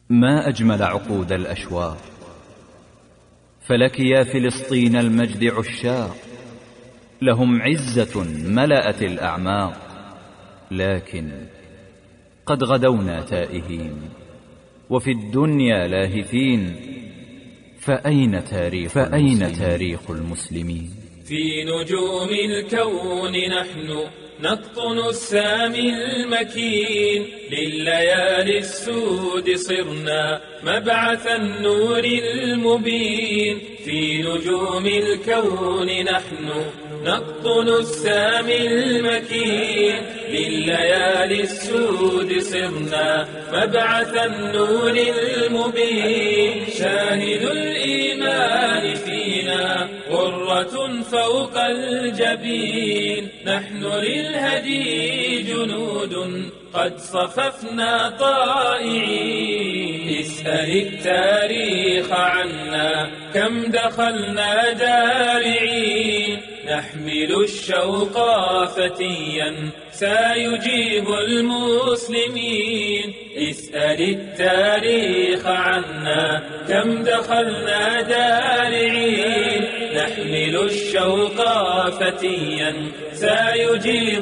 ما أجمل عقود الأشواق، فلك يا فلسطين المجد عشاق، لهم عزة ملأت الأعماق، لكن قد غدونا تائهين وفي الدنيا لاهثين، فأين تاريخ المسلمين؟ في نجوم الكون نحن نقطن السامي المكين، لليالي السود صرنا مبعث النور المبين. في نجوم الكون نحن نقطن السامي المكين، لليالي السود صرنا مبعث النور المبين. شاهد الإيمان فينا غرة فوق الجبين، نحن للهدي جنود قد صففنا طائعين. اسأل التاريخ عنا كم دخلنا دارعين، نحمل الشوق فتيا سيجيب المسلمين. اسأل التاريخ عنا كم دخلنا دارعين، نحمل الشوق فتيا سيجيب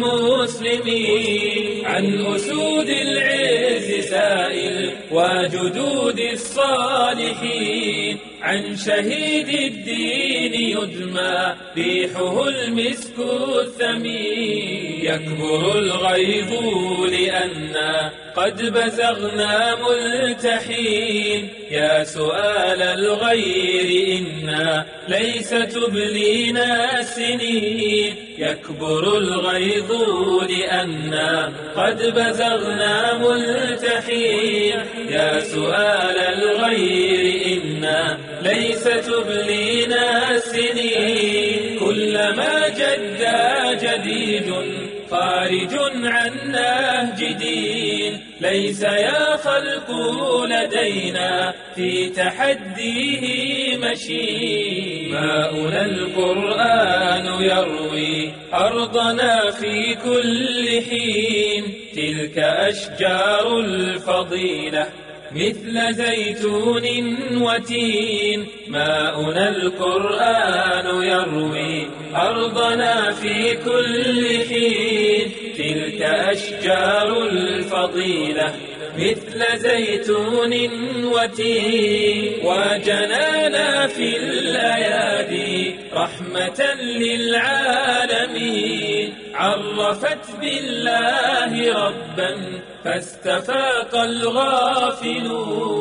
المسلمين. عن أسود العز سائل وجدود الصالحين، عن شهيد الدين يدمى ريحه المسك الثمين. يكبر الغيظ لأننا قد بزغنا ملتحين، يا سؤال الغير إنا ليس تبلينا السنين. يكبر الغيظ لأننا قد بزغنا ملتحين، يا سؤال الغير إنا ليس تبلينا السنين. كلما جد جديد خارج عن نهج دين، ليس يا خلق لدينا في تحديه مشين. ماؤنا القرآن يروي أرضنا في كل حين، تلك أشجار الفضيلة مثل زيتون وتين. ماؤنا القرآن يروي أرضنا في كل حين، تلك أشجار الفضيلة مثل زيتون وتين. وجنانا في الأيادي رحمة للعالمين، عرفت بالله ربا فاستفاق الغافلون.